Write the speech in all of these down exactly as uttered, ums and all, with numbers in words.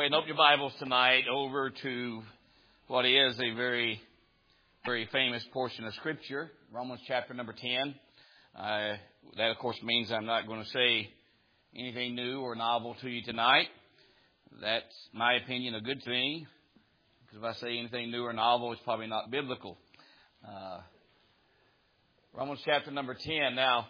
ahead and open your Bibles tonight over to what is a very, very famous portion of Scripture, Romans chapter number ten. Uh, that, of course, means I'm not going to say anything new or novel to you tonight. That's, my opinion, a good thing, because if I say anything new or novel, it's probably not biblical. Uh, Romans chapter number ten. Now,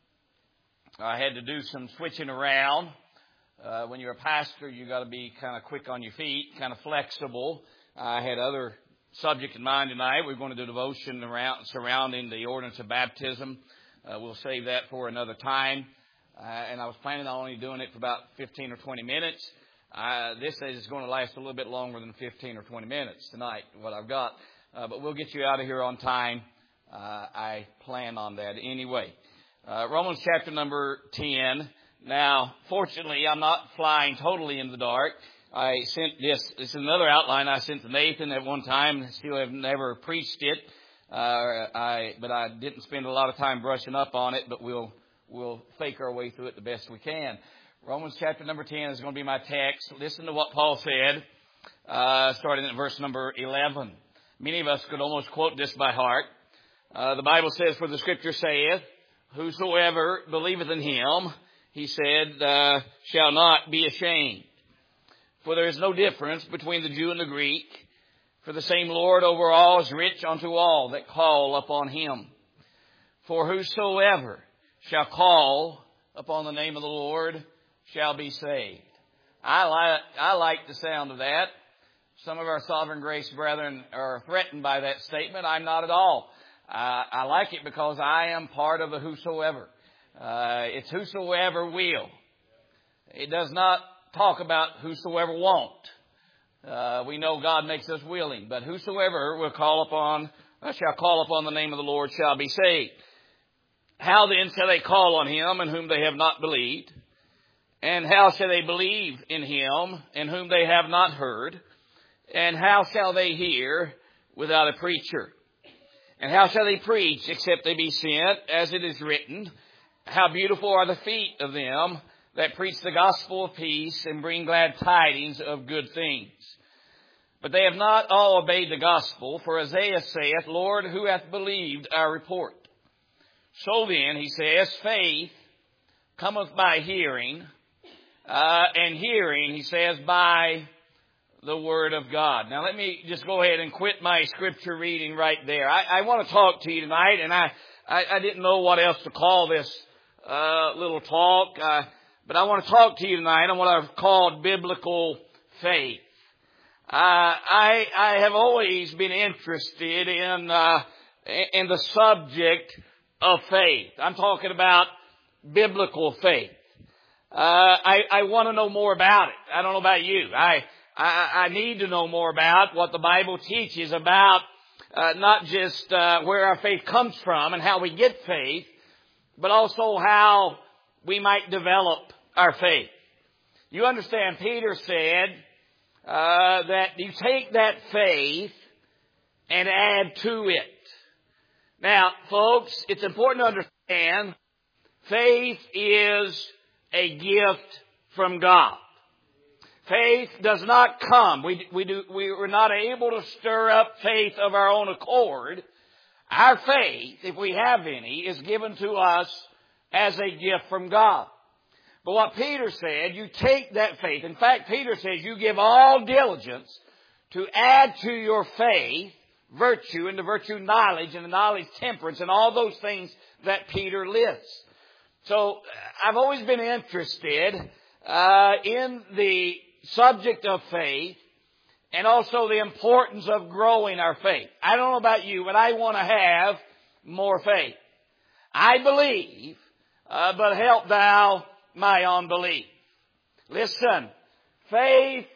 I had to do some switching around. Uh, when you're a pastor, you got to be kind of quick on your feet, kind of flexible. I had other subject in mind tonight. We're going to do devotion around surrounding the ordinance of baptism. Uh, we'll save that for another time. Uh, and I was planning on only doing it for about fifteen or twenty minutes. Uh, this is going to last a little bit longer than fifteen or twenty minutes tonight, what I've got. Uh, but we'll get you out of here on time. Uh, I plan on that anyway. Uh, Romans chapter number ten. Now, fortunately, I'm not flying totally in the dark. I sent this, this is another outline I sent to Nathan at one time. Still have never preached it. Uh, I, but I didn't spend a lot of time brushing up on it, but we'll, we'll fake our way through it the best we can. Romans chapter number ten is going to be my text. Listen to what Paul said, uh, starting at verse number eleven. Many of us could almost quote this by heart. Uh, the Bible says, "For the Scripture saith, whosoever believeth in him," he said, uh, "shall not be ashamed. For there is no difference between the Jew and the Greek. For the same Lord over all is rich unto all that call upon him. For whosoever shall call upon the name of the Lord shall be saved." I like, I like the sound of that. Some of our Sovereign Grace brethren are threatened by that statement. I'm not at all. Uh, I like it because I am part of the whosoever. Uh, it's whosoever will. It does not talk about whosoever won't. Uh, we know God makes us willing, but whosoever will call upon, uh, shall call upon the name of the Lord shall be saved. How then shall they call on him in whom they have not believed? And how shall they believe in him in whom they have not heard? And how shall they hear without a preacher? And how shall they preach except they be sent? As it is written, how beautiful are the feet of them that preach the gospel of peace and bring glad tidings of good things. But they have not all obeyed the gospel. For Isaiah saith, "Lord, who hath believed our report?" So then, he says, faith cometh by hearing, uh, and hearing, he says, by the Word of God. Now, let me just go ahead and quit my scripture reading right there. I, I want to talk to you tonight, and I, I, I didn't know what else to call this uh, little talk, uh, but I want to talk to you tonight on what I've called biblical faith. Uh, I, I have always been interested in, uh, in the subject of faith. I'm talking about biblical faith. Uh, I, I want to know more about it. I don't know about you. I, I, I need to know more about what the Bible teaches about uh, not just uh, where our faith comes from and how we get faith, but also how we might develop our faith. You understand, Peter said uh, that you take that faith and add to it. Now, folks, it's important to understand faith is a gift from God. Faith does not come. We, we do, we were not able to stir up faith of our own accord. Our faith, if we have any, is given to us as a gift from God. But what Peter said, you take that faith. In fact, Peter says you give all diligence to add to your faith virtue, and to virtue knowledge, and the knowledge temperance, and all those things that Peter lists. So I've always been interested uh, in the subject of faith, and also the importance of growing our faith. I don't know about you, but I want to have more faith. I believe, uh, but help thou my unbelief. Listen, faith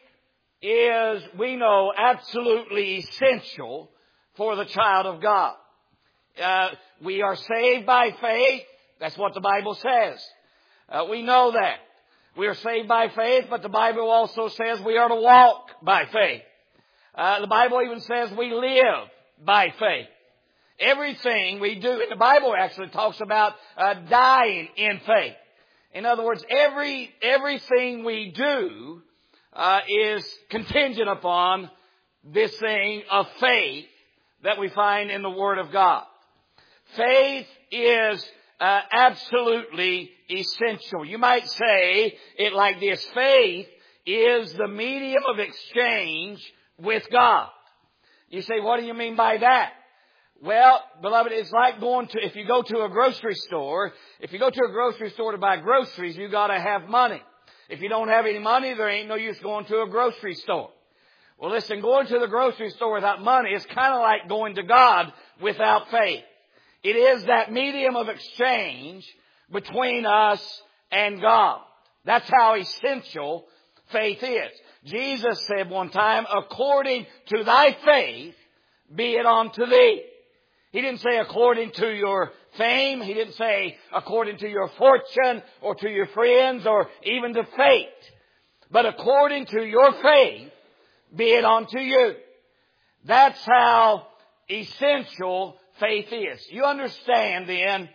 is, we know, absolutely essential for the child of God. Uh, we are saved by faith. That's what the Bible says. Uh, we know that. We are saved by faith, but the Bible also says we are to walk by faith. Uh, the Bible even says we live by faith. Everything we do, and the Bible actually talks about uh, dying in faith. In other words, every everything we do uh, is contingent upon this thing of faith that we find in the Word of God. Faith is uh, absolutely essential. You might say it like this: faith is the medium of exchange with God. You say, what do you mean by that? Well, beloved, it's like going to, if you go to a grocery store, if you go to a grocery store to buy groceries, you got to have money. If you don't have any money, there ain't no use going to a grocery store. Well, listen, going to the grocery store without money is kind of like going to God without faith. It is that medium of exchange between us and God. That's how essential faith is. Jesus said one time, according to thy faith, be it unto thee. He didn't say according to your fame. He didn't say according to your fortune or to your friends or even to fate. But according to your faith, be it unto you. That's how essential faith is. You understand then,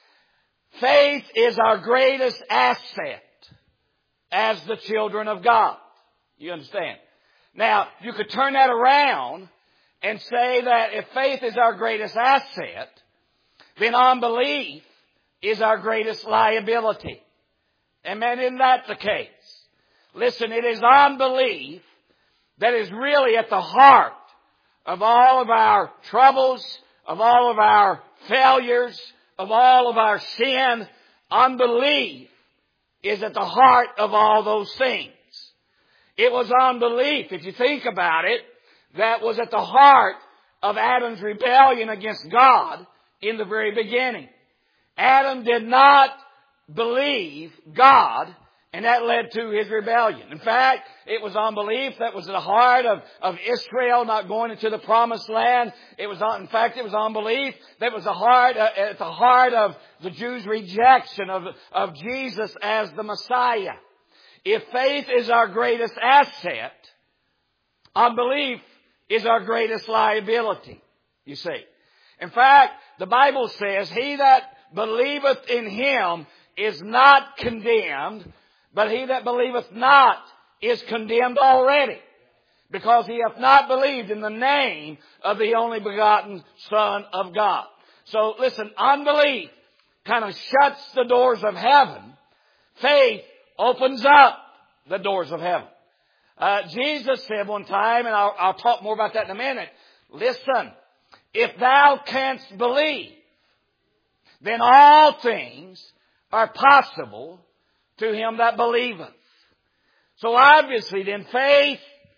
faith is our greatest asset as the children of God. You understand? Now, you could turn that around and say that if faith is our greatest asset, then unbelief is our greatest liability. Amen? Isn't that the case? Listen, it is unbelief that is really at the heart of all of our troubles, of all of our failures, of all of our sin. Unbelief is at the heart of all those things. It was unbelief, if you think about it, that was at the heart of Adam's rebellion against God in the very beginning. Adam did not believe God, and that led to his rebellion. In fact, it was unbelief that was at the heart of, of Israel not going into the promised land. It was, in fact, it was unbelief that was the heart, uh, at the heart of the Jews' rejection of, of Jesus as the Messiah. If faith is our greatest asset, unbelief is our greatest liability, you see. In fact, the Bible says, he that believeth in him is not condemned, but he that believeth not is condemned already, because he hath not believed in the name of the only begotten Son of God. So listen, unbelief kind of shuts the doors of heaven. Faith opens up the doors of heaven. Uh, Jesus said one time, and I'll, I'll talk more about that in a minute, listen, if thou canst believe, then all things are possible to him that believeth. So obviously then faith,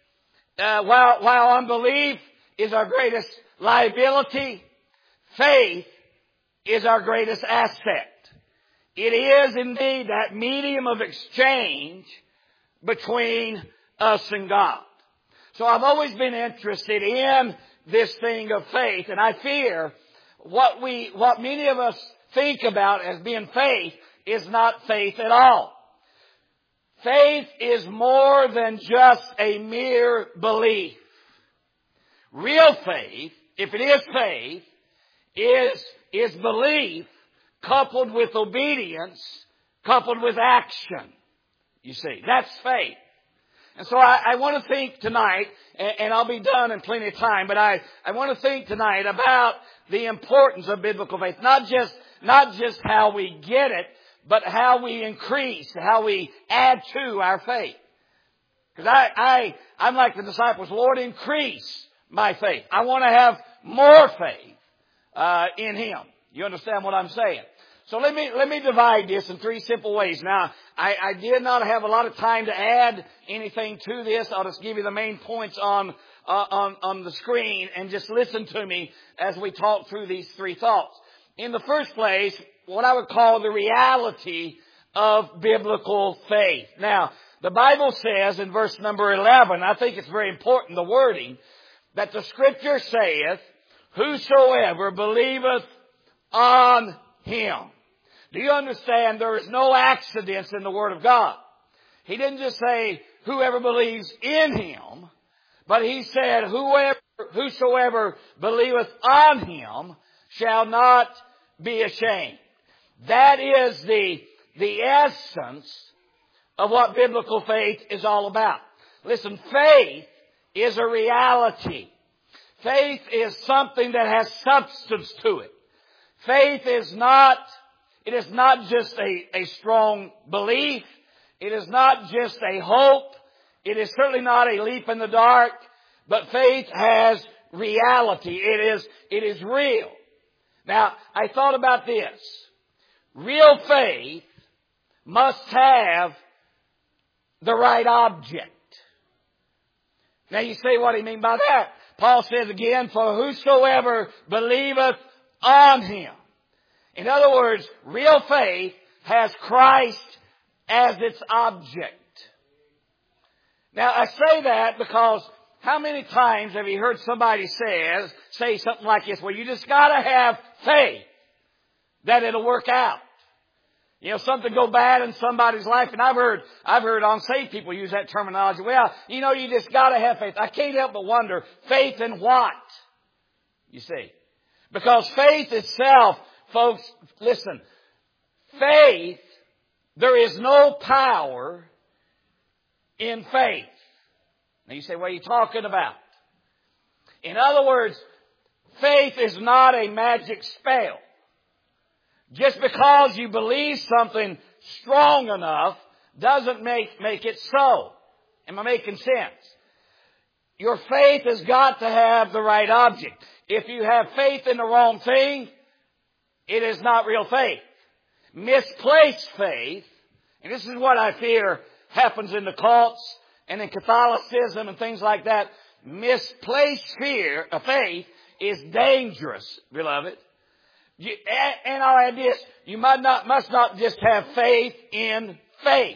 uh, while, while unbelief is our greatest liability, faith is our greatest asset. It is indeed that medium of exchange between us and God. So I've always been interested in this thing of faith, and I fear what we, what many of us think about as being faith is not faith at all. Faith is more than just a mere belief. Real faith, if it is faith, is, is belief coupled with obedience, coupled with action. You see, that's faith. And so I, I want to think tonight, and, and I'll be done in plenty of time, but I, I want to think tonight about the importance of biblical faith. Not just, not just how we get it, but how we increase, how we add to our faith. Because I, I, I'm like the disciples, Lord, increase my faith. I want to have more faith uh, in Him. You understand what I'm saying? So let me, let me divide this in three simple ways. Now, I, I did not have a lot of time to add anything to this. I'll just give you the main points on, uh, on, on the screen, and just listen to me as we talk through these three thoughts. In the first place, what I would call the reality of biblical faith. Now, the Bible says in verse number eleven, I think it's very important, the wording, that the Scripture saith, whosoever believeth on Him. Do you understand there is no accidents in the Word of God? He didn't just say whoever believes in Him, but He said whoever, whosoever believeth on Him shall not be ashamed. That is the, the essence of what biblical faith is all about. Listen, faith is a reality. Faith is something that has substance to it. Faith is not, it is not just a, a strong belief. It is not just a hope. It is certainly not a leap in the dark. But faith has reality. It is, it is real. Now, I thought about this. Real faith must have the right object. Now you say, what do you mean by that? Paul says again, for whosoever believeth on Him. In other words, real faith has Christ as its object. Now I say that because how many times have you heard somebody says, say something like this, well, you just gotta have faith that it'll work out. You know, something go bad in somebody's life, and I've heard, I've heard unsaved people use that terminology. Well, you know, you just gotta have faith. I can't help but wonder, faith in what? You see. Because faith itself, folks, listen, faith, there is no power in faith. Now you say, what are you talking about? In other words, faith is not a magic spell. Just because you believe something strong enough doesn't make, make it so. Am I making sense? Your faith has got to have the right object. If you have faith in the wrong thing, it is not real faith. Misplaced faith, and this is what I fear happens in the cults and in Catholicism and things like that. Misplaced fear of faith is dangerous, beloved. You, and, and I'll add this, you must not, must not just have faith in faith.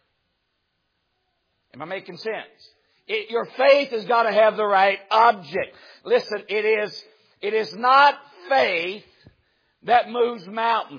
Am I making sense? It, your faith has got to have the right object. Listen, it is, it is not faith that moves mountains.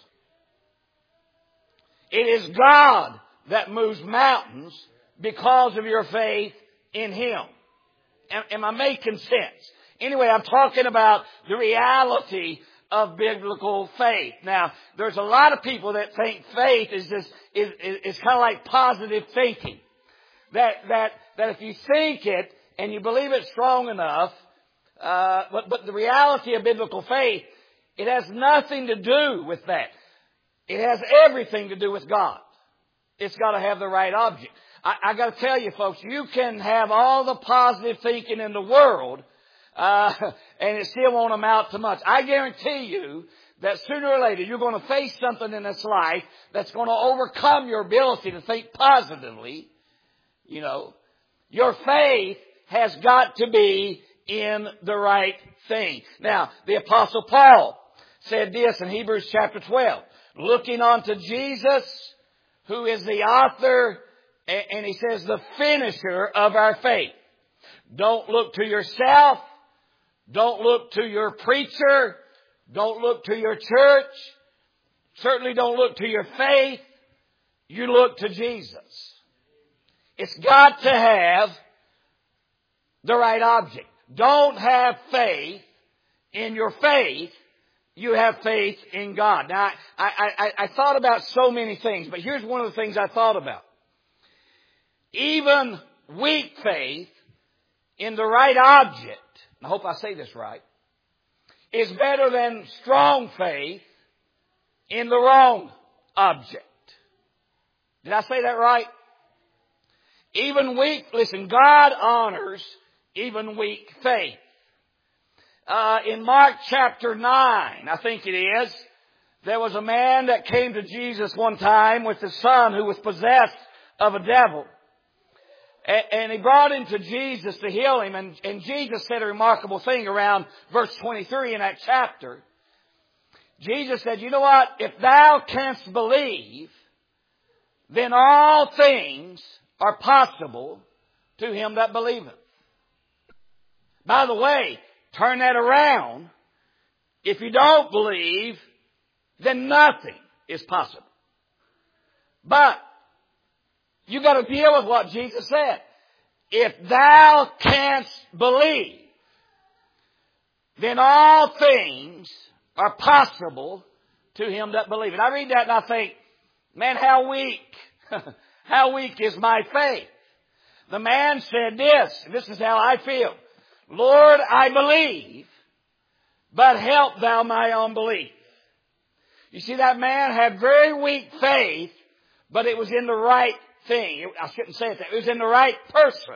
It is God that moves mountains because of your faith in Him. Am, am I making sense? Anyway, I'm talking about the reality of biblical faith. Now, there's a lot of people that think faith is just, is, is, is kind of like positive thinking. That, that, that if you think it and you believe it strong enough, uh, but, but the reality of biblical faith, it has nothing to do with that. It has everything to do with God. It's got to have the right object. I, I got to tell you, folks, you can have all the positive thinking in the world, uh, and it still won't amount to much. I guarantee you that sooner or later you're going to face something in this life that's going to overcome your ability to think positively. You know, your faith has got to be in the right thing. Now, the Apostle Paul said this in Hebrews chapter twelve, looking unto Jesus, who is the author, and he says the finisher of our faith. Don't look to yourself. Don't look to your preacher. Don't look to your church. Certainly don't look to your faith. You look to Jesus. It's got to have the right object. Don't have faith in your faith. You have faith in God. Now, I, I, I, I thought about so many things, but here's one of the things I thought about. Even weak faith in the right object, I hope I say this right, is better than strong faith in the wrong object. Did I say that right? Even weak, listen, God honors even weak faith. Uh, in Mark chapter nine, I think it is, there was a man that came to Jesus one time with his son who was possessed of a devil. And he brought him to Jesus to heal him. And, and Jesus said a remarkable thing around verse twenty-three in that chapter. Jesus said, you know what? If thou canst believe, then all things are possible to him that believeth. By the way, turn that around. If you don't believe, then nothing is possible. But you got to deal with what Jesus said. If thou canst believe, then all things are possible to him that believeth. I read that and I think, man, how weak, how weak is my faith? The man said this, this is how I feel. Lord, I believe, but help thou my unbelief. You see, that man had very weak faith, but it was in the right thing. I shouldn't say it that. It was in the right person.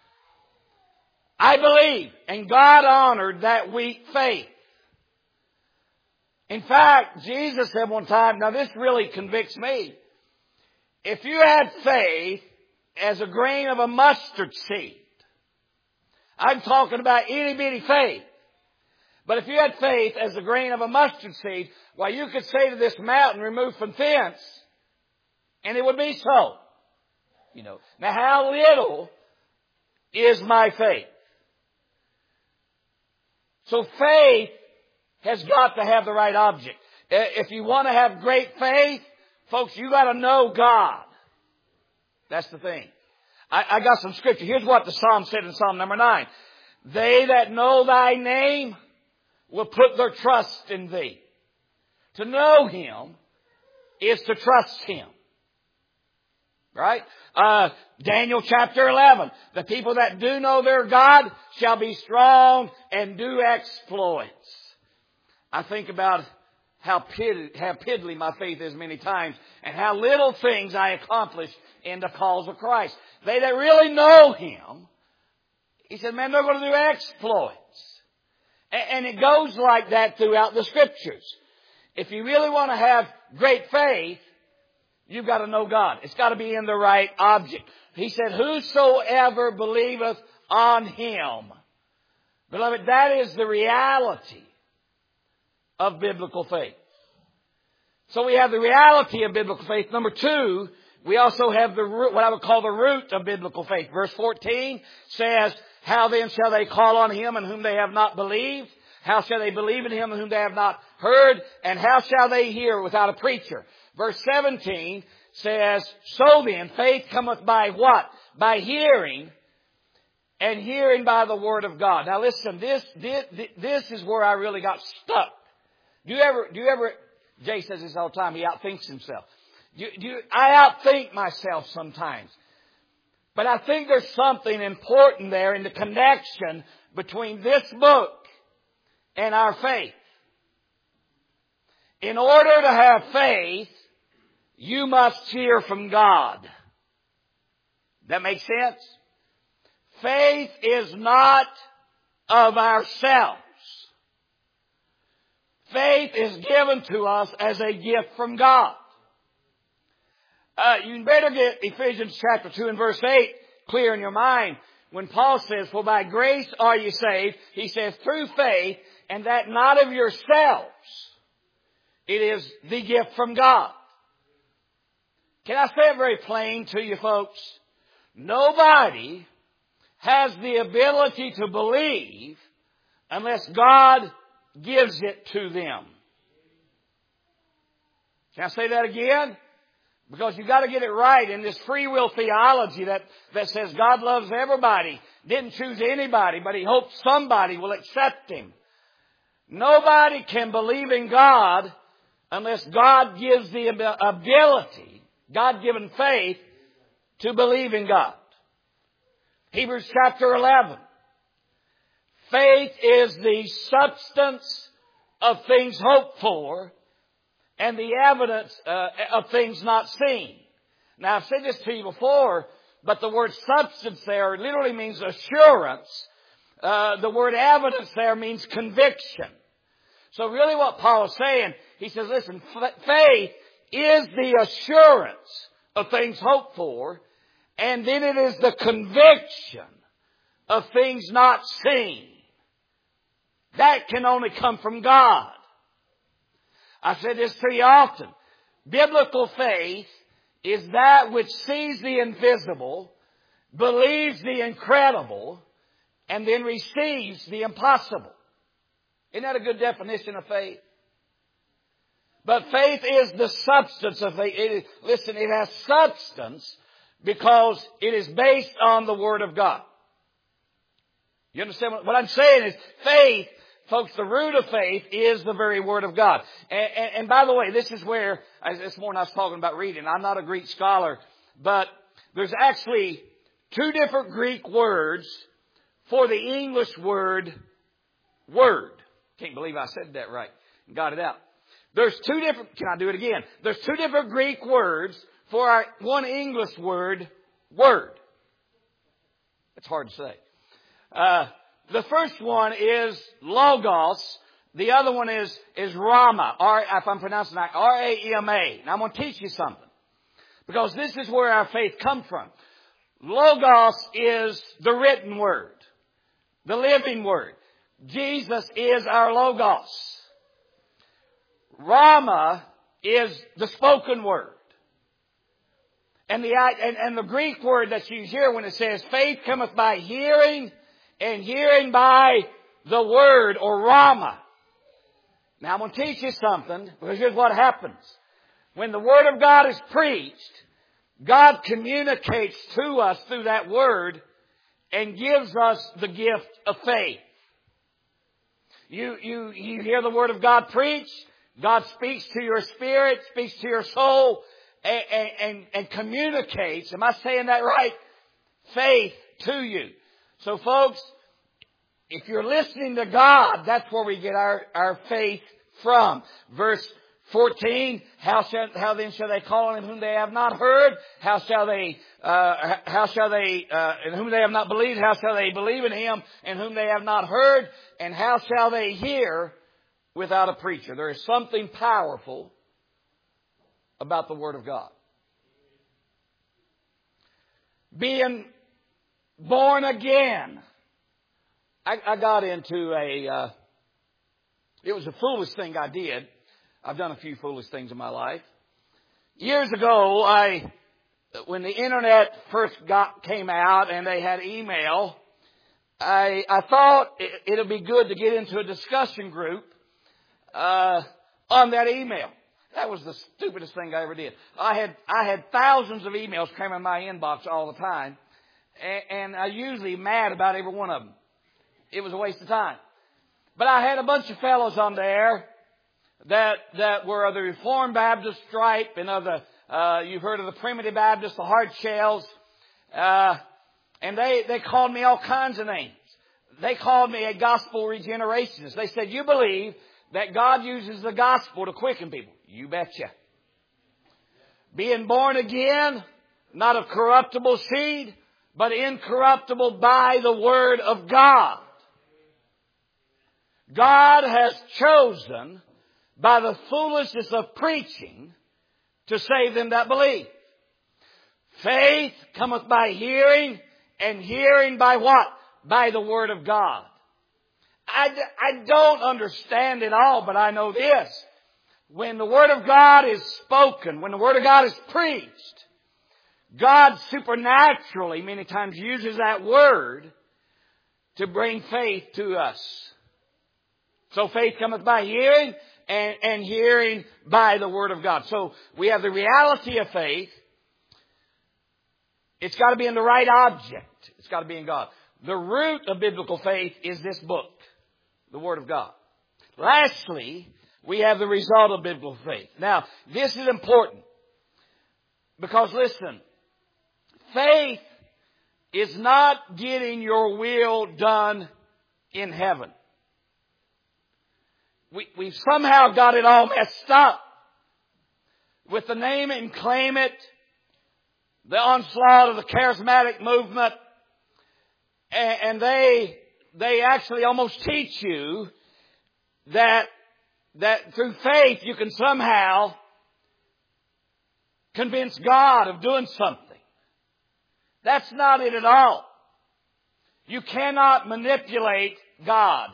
I believe, and God honored that weak faith. In fact, Jesus said one time, now this really convicts me. If you had faith as a grain of a mustard seed, I'm talking about itty bitty faith. But if you had faith as a grain of a mustard seed, why, you could say to this mountain, remove from thence, and it would be so. You know. Now, how little is my faith? So faith has got to have the right object. If you want to have great faith, folks, you got to know God. That's the thing. I, I got some scripture. Here's what the Psalm said in Psalm number nine. They that know thy name will put their trust in thee. To know Him is to trust Him. Right? Uh, Daniel chapter eleven. The people that do know their God shall be strong and do exploits. I think about how, pid- how piddly my faith is many times, and how little things I accomplish in the cause of Christ. They that really know Him, He said, man, they're going to do exploits. And, and it goes like that throughout the Scriptures. If you really want to have great faith, you've got to know God. It's got to be in the right object. He said, whosoever believeth on Him. Beloved, that is the reality of biblical faith. So we have the reality of biblical faith. Number two, we also have the root, what I would call the root of biblical faith. Verse fourteen says, how then shall they call on Him in whom they have not believed? How shall they believe in Him in whom they have not heard? And how shall they hear without a preacher? Verse seventeen says, so then, faith cometh by what? By hearing, and hearing by the Word of God. Now listen, this, this, this is where I really got stuck. Do you ever, do you ever, Jay says this all the time, he outthinks himself. Do, do you, I outthink myself sometimes. But I think there's something important there in the connection between this book and our faith. In order to have faith, you must hear from God. That makes sense? Faith is not of ourselves. Faith is given to us as a gift from God. Uh, you better get Ephesians chapter two and verse eight clear in your mind. When Paul says, for by grace are you saved, he says, through faith, and that not of yourselves. It is the gift from God. Can I say it very plain to you folks? Nobody has the ability to believe unless God gives it to them. Can I say that again? Because you've got to get it right in this free will theology that, that says God loves everybody, didn't choose anybody, but He hopes somebody will accept Him. Nobody can believe in God unless God gives the ability, God-given faith, to believe in God. Hebrews chapter eleven. Faith is the substance of things hoped for and the evidence uh, of things not seen. Now, I've said this to you before, but the word substance there literally means assurance. Uh, the word evidence there means conviction. So really what Paul is saying, he says, listen, faith is the assurance of things hoped for, and then it is the conviction of things not seen. That can only come from God. I've said this to you often. Biblical faith is that which sees the invisible, believes the incredible, and then receives the impossible. Isn't that a good definition of faith? But faith is the substance of faith. It is, listen, it has substance because it is based on the Word of God. You understand what, what I'm saying is faith, folks, the root of faith is the very Word of God. And, and, and by the way, this is where, as this morning I was talking about reading. I'm not a Greek scholar, but there's actually two different Greek words for the English word word. Can't believe I said that right and got it out. There's two different, can I do it again? There's two different Greek words for our one English word, word. It's hard to say. Uh, the first one is logos. The other one is, is Rama, R, if I'm pronouncing that, R A E M A. Now I'm going to teach you something. Because this is where our faith comes from. Logos is the written word. The living word. Jesus is our Logos. Rama is the spoken word. And the, and, and the Greek word that's used here when it says faith cometh by hearing and hearing by the word or Rama. Now I'm going to teach you something because here's what happens. When the Word of God is preached, God communicates to us through that Word and gives us the gift of faith. You, you, you hear the Word of God preached. God speaks to your spirit, speaks to your soul, and, and, and communicates, am I saying that right? Faith to you. So folks, if you're listening to God, that's where we get our, our faith from. Verse fourteen, how shall, how then shall they call on him whom they have not heard? How shall they, uh, how shall they, uh, in whom they have not believed? How shall they believe in him in whom they have not heard? And how shall they hear without a preacher? There is something powerful about the Word of God. Being born again. I, I got into a, uh, it was a foolish thing I did. I've done a few foolish things in my life. Years ago, I, when the internet first got, came out and they had email, I, I thought it, it'd be good to get into a discussion group, uh, on that email. That was the stupidest thing I ever did. I had, I had thousands of emails coming in my inbox all the time, and, and I usually mad about every one of them. It was a waste of time. But I had a bunch of fellows on there that that were of the Reformed Baptist stripe and of the, uh, you've heard of the Primitive Baptist, the Hard Shells. Uh, and they, they called me all kinds of names. They called me a gospel regenerationist. They said, you believe that God uses the gospel to quicken people. You betcha. Being born again, not of corruptible seed, but incorruptible by the Word of God. God has chosen by the foolishness of preaching to save them that believe. Faith cometh by hearing, and hearing by what? By the Word of God. I, I don't understand it all, but I know this. When the Word of God is spoken, when the Word of God is preached, God supernaturally many times uses that Word to bring faith to us. So faith cometh by hearing, and, and hearing by the Word of God. So we have the reality of faith. It's got to be in the right object. It's got to be in God. The root of biblical faith is this book, the Word of God. Lastly, we have the result of biblical faith. Now, this is important. Because listen, faith is not getting your will done in heaven. We, we've somehow got it all messed up with the name it and claim it, the onslaught of the charismatic movement, and, and they they actually almost teach you that that through faith you can somehow convince God of doing something. That's not it at all. You cannot manipulate God.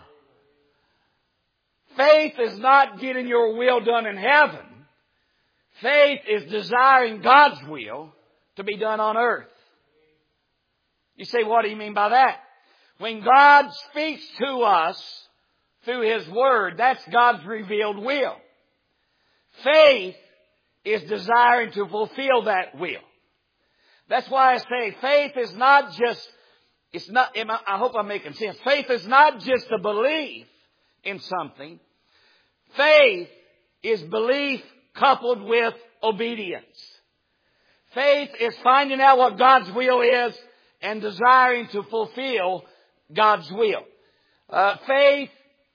Faith is not getting your will done in heaven. Faith is desiring God's will to be done on earth. You say, what do you mean by that? When God speaks to us through His Word, that's God's revealed will. Faith is desiring to fulfill that will. That's why I say faith is not just, it's not, I hope I'm making sense. Faith is not just a belief in something. Faith is belief coupled with obedience. Faith is finding out what God's will is and desiring to fulfill God's will. Uh, faith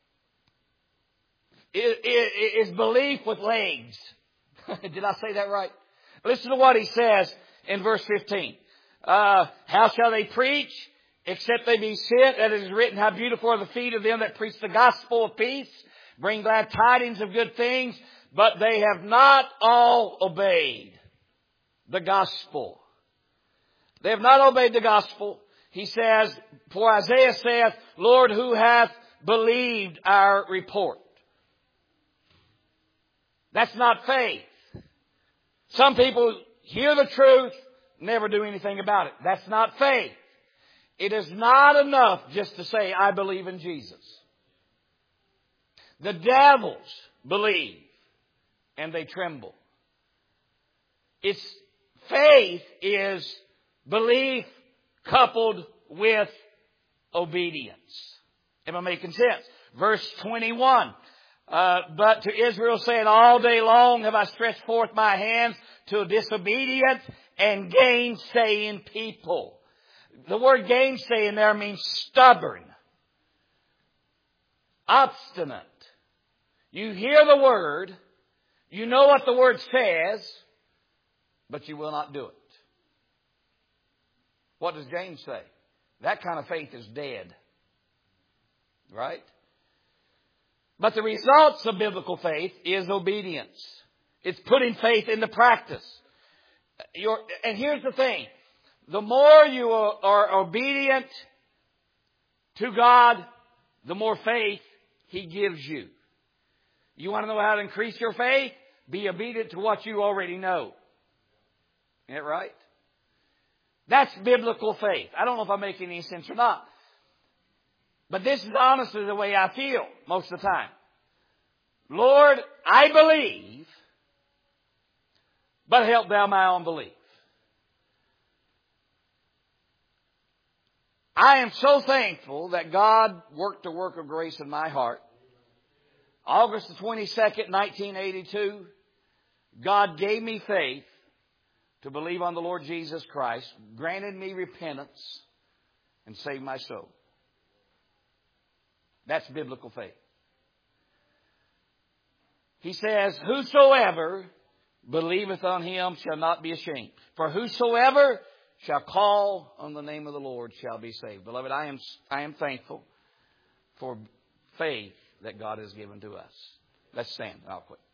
is, is, is belief with legs. Did I say that right? Listen to what he says in verse fifteen. Uh, how shall they preach except they be sent? That it is written, how beautiful are the feet of them that preach the gospel of peace, bring glad tidings of good things, but they have not all obeyed the gospel. They have not obeyed the gospel. He says, for Isaiah saith, Lord, who hath believed our report? That's not faith. Some people hear the truth, never do anything about it. That's not faith. It is not enough just to say, I believe in Jesus. The devils believe and they tremble. It's faith is belief coupled with obedience. Am I making sense? Verse twenty-one. Uh, but to Israel saying, all day long have I stretched forth my hands to a disobedient and gainsaying people. The word gainsaying there means stubborn, obstinate. You hear the word, you know what the word says, but you will not do it. What does James say? That kind of faith is dead. Right? But the results of biblical faith is obedience. It's putting faith into practice. You're, and here's the thing. The more you are, are obedient to God, the more faith He gives you. You want to know how to increase your faith? Be obedient to what you already know. Isn't that right? That's biblical faith. I don't know if I'm making any sense or not. But this is honestly the way I feel most of the time. Lord, I believe, but help thou my unbelief. I am so thankful that God worked a work of grace in my heart. August the twenty-second, nineteen eighty-two, God gave me faith to believe on the Lord Jesus Christ, granted me repentance, and saved my soul. That's biblical faith. He says, whosoever believeth on Him shall not be ashamed. For whosoever shall call on the name of the Lord shall be saved. Beloved, I am, I am thankful for faith that God has given to us. Let's stand. I'll quit.